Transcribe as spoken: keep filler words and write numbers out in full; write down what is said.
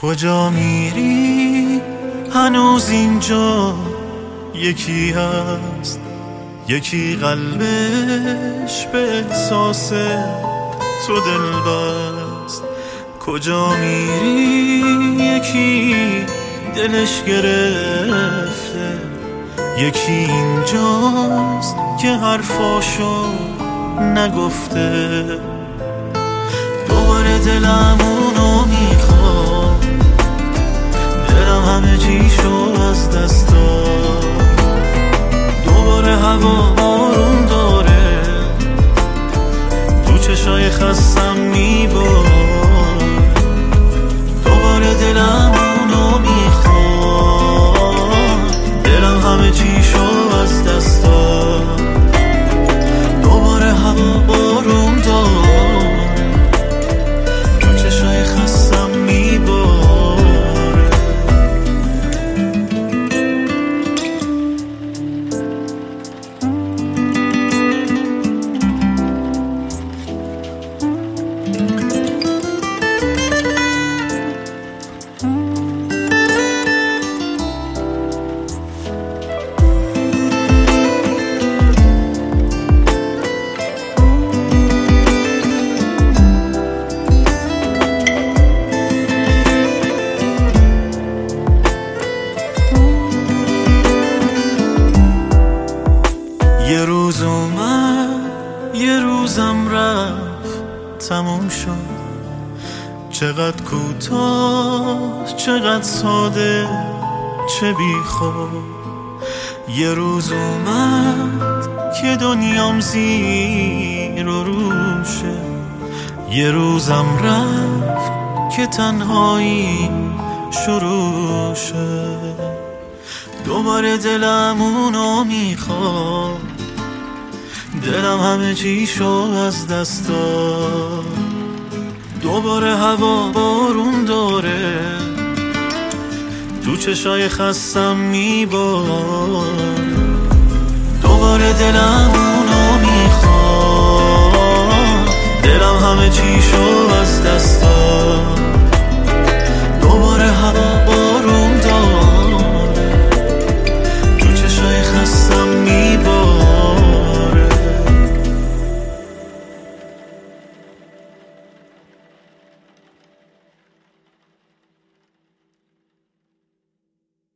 کجا میری؟ هنوز اینجا یکی هست، یکی قلبش به احساس تو دل بست. کجا میری؟ یکی دلش گرفته، یکی اینجاست که حرفاشو نگفته. دوباره دلم اونو میخواد، دلم همه چیشو از دست داد. دوباره هوا بارون داره، تو چشای خستم میبار. دوباره دلم اونو میخواد، دلم همه چیشو از دست داد. دوباره هوا بارون داره، تو چشای خستم میبار. یه روز اومد، یه روزم رفت، تموم شد. چقدر کوتاه، چقدر ساده، چه بیخود. یه روز اومد که دنیام زیر و روشه، یه روزم رفت که تنهایی شروع شه. دوباره دلم اونو میخواد، دلم همه چیشو از دست داد. دوباره هوا بارون داره، تو چشای خستم میبار. دوباره دلم اونو میخواد، دلم همه چیشو از دست داد.